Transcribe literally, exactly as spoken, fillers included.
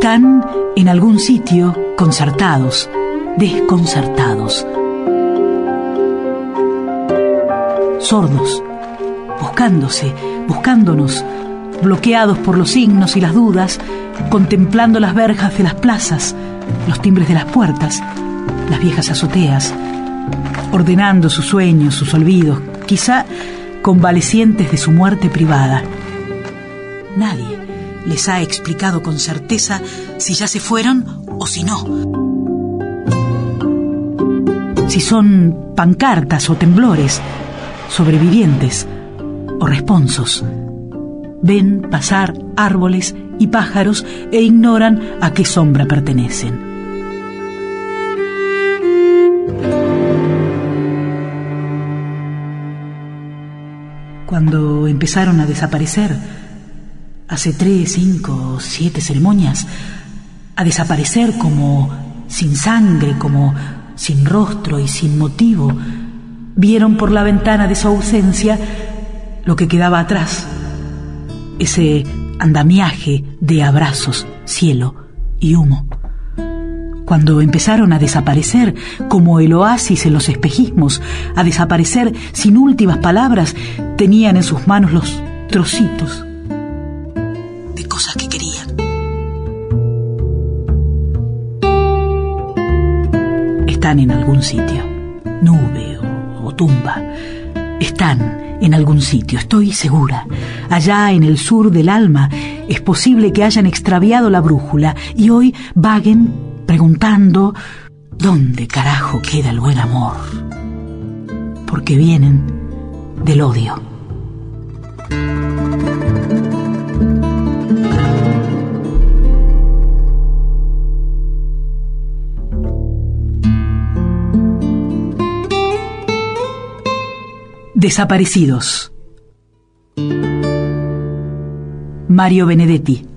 Están en algún sitio concertados, desconcertados, sordos, buscándose, buscándonos, bloqueados por los signos y las dudas, contemplando las verjas de las plazas, los timbres de las puertas, las viejas azoteas, ordenando sus sueños, sus olvidos, quizá convalecientes de su muerte privada. Nadie les ha explicado con certeza si ya se fueron o si no. Si son pancartas o temblores, sobrevivientes o responsos. Ven pasar árboles y pájaros e ignoran a qué sombra pertenecen. Cuando empezaron a desaparecer, hace tres, cinco, siete ceremonias, a desaparecer como sin sangre, como sin rostro y sin motivo, vieron por la ventana de su ausencia lo que quedaba atrás, ese andamiaje de abrazos, cielo y humo. Cuando empezaron a desaparecer como el oasis en los espejismos, a desaparecer sin últimas palabras, tenían en sus manos los trocitos de cosas que querían. Están en algún sitio, nube o, o tumba. Están en algún sitio, estoy segura. Allá en el sur del alma es posible que hayan extraviado la brújula y hoy vaguen preguntando ¿dónde carajo queda el buen amor? Porque vienen del odio. Desaparecidos. Mario Benedetti.